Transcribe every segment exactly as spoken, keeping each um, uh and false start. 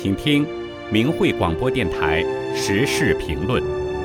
请听明慧广播电台时事评论。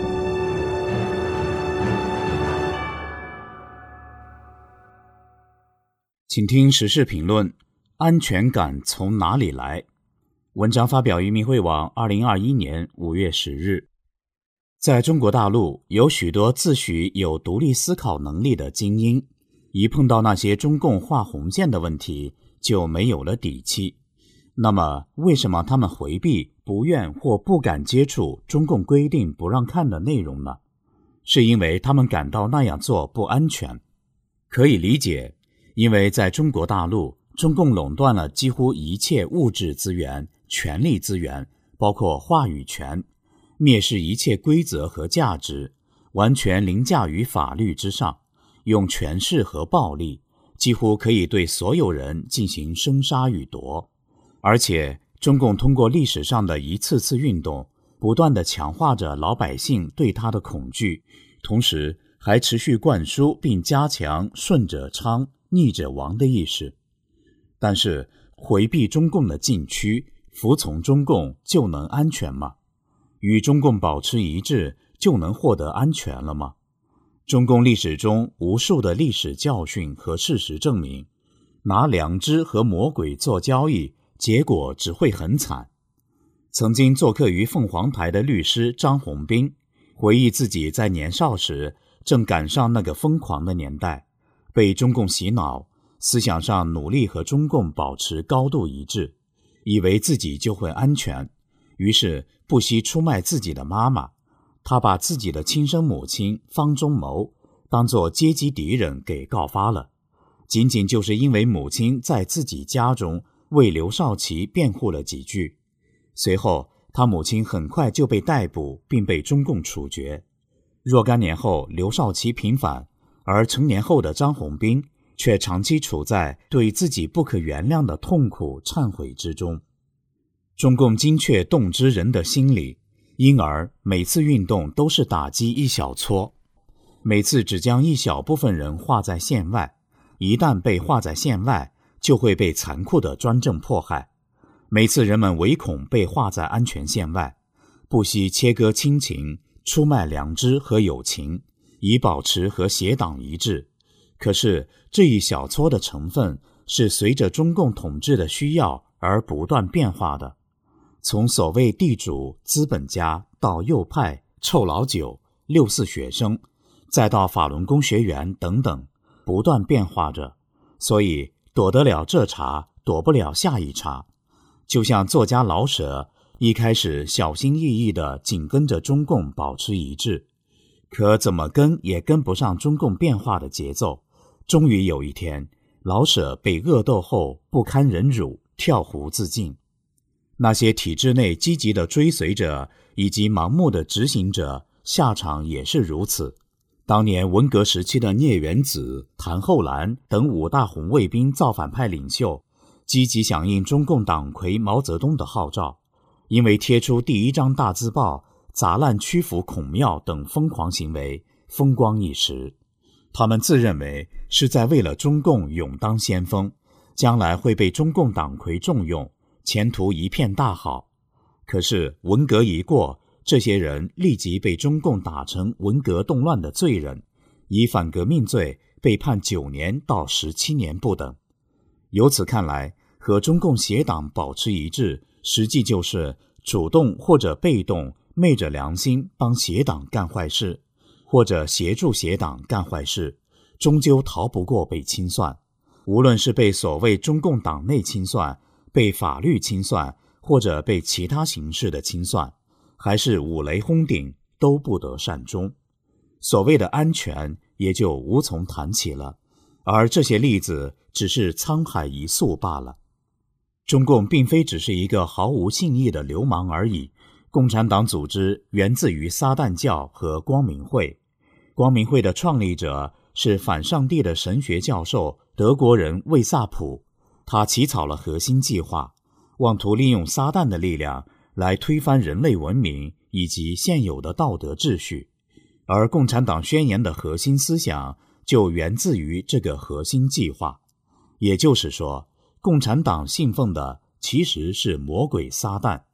请听时事评论：安全感从哪里来？文章发表于明慧网二零二一年五月十日。在中国大陆，有许多自诩有独立思考能力的精英，一碰到那些中共画红线的问题，就没有了底气。那么，为什么他们回避、不愿或不敢接触中共规定不让看的内容呢？是因为他们感到那样做不安全。可以理解，因为在中国大陆，中共垄断了几乎一切物质资源、权力资源，包括话语权，蔑视一切规则和价值，完全凌驾于法律之上，用权势和暴力，几乎可以对所有人进行生杀予夺。而且，中共通过历史上的一次次运动，不断地强化着老百姓对他的恐惧，同时还持续灌输并加强顺者昌、逆者亡的意识。但是，回避中共的禁区，服从中共就能安全吗？与中共保持一致就能获得安全了吗？中共历史中无数的历史教训和事实证明，拿良知和魔鬼做交易，结果只会很惨。曾经做客于凤凰台的律师张宏斌回忆自己在年少时正赶上那个疯狂的年代，被中共洗脑，思想上努力和中共保持高度一致，以为自己就会安全，于是不惜出卖自己的妈妈。他把自己的亲生母亲方中谋当作阶级敌人给告发了，仅仅就是因为母亲在自己家中为刘少奇辩护了几句。随后他母亲很快就被逮捕并被中共处决。若干年后刘少奇平反，而成年后的张宏斌却长期处在对自己不可原谅的痛苦忏悔之中。中共精确洞知人的心理，因而每次运动都是打击一小撮，每次只将一小部分人划在线外，一旦被划在线外，就会被残酷的专政迫害。每次人们唯恐被划在安全线外，不惜切割亲情，出卖良知和友情，以保持和邪党一致。可是这一小撮的成分是随着中共统治的需要而不断变化的，从所谓地主、资本家到右派、臭老九、六四学生，再到法轮功学员等等，不断变化着。所以躲得了这茬，躲不了下一茬。就像作家老舍一开始小心翼翼地紧跟着中共保持一致，可怎么跟也跟不上中共变化的节奏。终于有一天，老舍被恶斗后不堪忍辱，跳湖自尽。那些体制内积极的追随者以及盲目的执行者，下场也是如此。当年文革时期的聂元子、谭厚兰等五大红卫兵造反派领袖，积极响应中共党魁毛泽东的号召，因为贴出第一张大字报、砸烂曲阜孔庙等疯狂行为，风光一时。他们自认为是在为了中共勇当先锋，将来会被中共党魁重用，前途一片大好。可是文革一过，这些人立即被中共打成文革动乱的罪人，以反革命罪被判九年到十七年不等。由此看来，和中共邪党保持一致，实际就是主动或者被动昧着良心帮邪党干坏事，或者协助邪党干坏事，终究逃不过被清算。无论是被所谓中共党内清算，被法律清算，或者被其他形式的清算，还是五雷轰顶，都不得善终。所谓的安全也就无从谈起了，而这些例子只是沧海一粟罢了。中共并非只是一个毫无信义的流氓而已，共产党组织源自于撒旦教和光明会。光明会的创立者是反上帝的神学教授德国人魏萨普，他起草了核心计划，妄图利用撒旦的力量来推翻人类文明以及现有的道德秩序。而共产党宣言的核心思想就源自于这个核心计划。也就是说，共产党信奉的其实是魔鬼撒旦，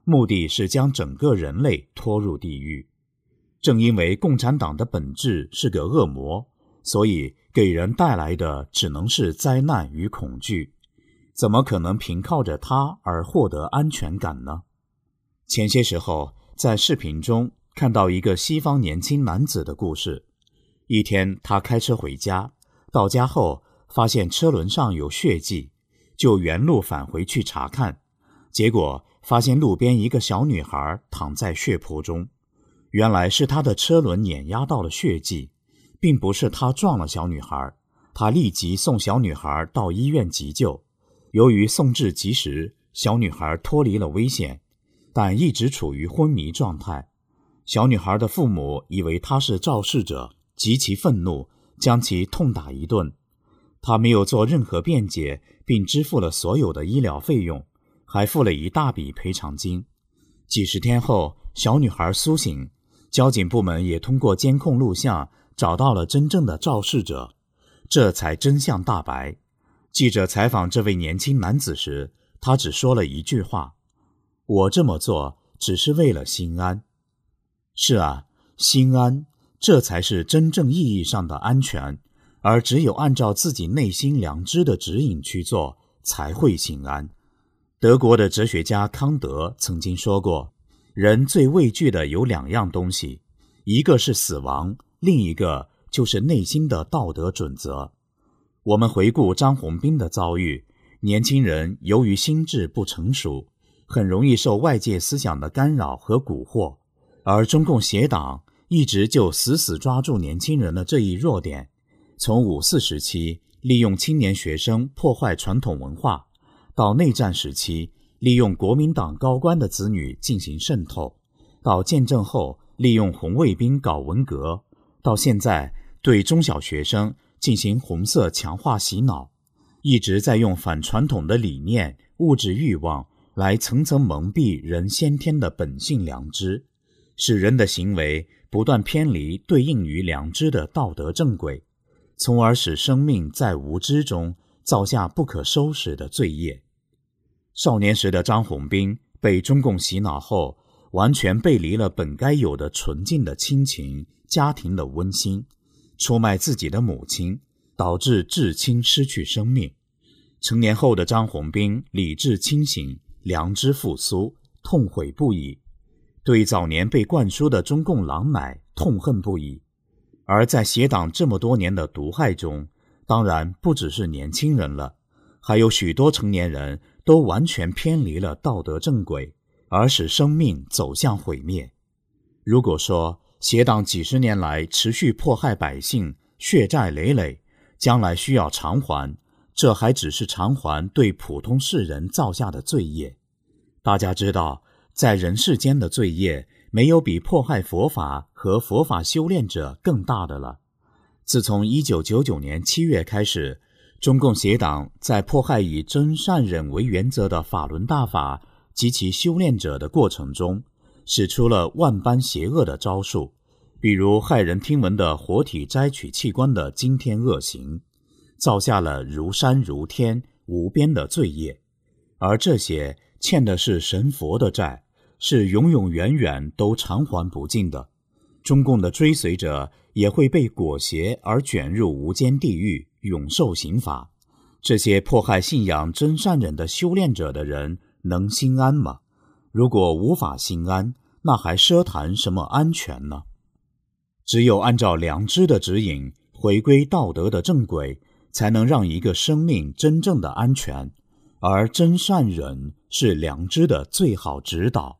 目的是将整个人类拖入地狱。正因为共产党的本质是个恶魔，所以给人带来的只能是灾难与恐惧，怎么可能凭靠着它而获得安全感呢？前些时候，在视频中看到一个西方年轻男子的故事。一天，他开车回家，到家后发现车轮上有血迹，就原路返回去查看，结果发现路边一个小女孩躺在血泊中。原来是他的车轮碾压到了血迹，并不是他撞了小女孩。他立即送小女孩到医院急救，由于送至及时，小女孩脱离了危险，但一直处于昏迷状态。小女孩的父母以为他是肇事者，极其愤怒，将其痛打一顿。他没有做任何辩解，并支付了所有的医疗费用，还付了一大笔赔偿金。几十天后，小女孩苏醒，交警部门也通过监控录像找到了真正的肇事者，这才真相大白。记者采访这位年轻男子时，他只说了一句话：我这么做只是为了心安。是啊，心安，这才是真正意义上的安全，而只有按照自己内心良知的指引去做，才会心安。德国的哲学家康德曾经说过，人最畏惧的有两样东西，一个是死亡，另一个就是内心的道德准则。我们回顾张宏斌的遭遇，年轻人由于心智不成熟，很容易受外界思想的干扰和蛊惑，而中共协党一直就死死抓住年轻人的这一弱点，从五四时期利用青年学生破坏传统文化，到内战时期利用国民党高官的子女进行渗透，到建政后利用红卫兵搞文革，到现在对中小学生进行红色强化洗脑，一直在用反传统的理念、物质欲望来层层蒙蔽人先天的本性良知，使人的行为不断偏离对应于良知的道德正轨，从而使生命在无知中造下不可收拾的罪业。少年时的张宏斌被中共洗脑后，完全背离了本该有的纯净的亲情、家庭的温馨，出卖自己的母亲，导致至亲失去生命。成年后的张宏斌理智清醒，良知复苏，痛悔不已，对早年被灌输的中共狼奶痛恨不已。而在协党这么多年的毒害中，当然不只是年轻人了，还有许多成年人都完全偏离了道德正轨，而使生命走向毁灭。如果说协党几十年来持续迫害百姓，血债累累，将来需要偿还，这还只是偿还对普通世人造下的罪业。大家知道，在人世间的罪业，没有比迫害佛法和佛法修炼者更大的了。自从一九九九年七月开始，中共协党在迫害以真善忍为原则的法轮大法及其修炼者的过程中，使出了万般邪恶的招数，比如骇人听闻的活体摘取器官的惊天恶行，造下了如山如天无边的罪业，而这些欠的是神佛的债，是永永远远都偿还不尽的。中共的追随者也会被裹挟而卷入无间地狱，永受刑罚。这些迫害信仰真善忍的修炼者的人能心安吗？如果无法心安，那还奢谈什么安全呢？只有按照良知的指引，回归道德的正轨，才能让一个生命真正的安全，而真善忍是良知的最好指导。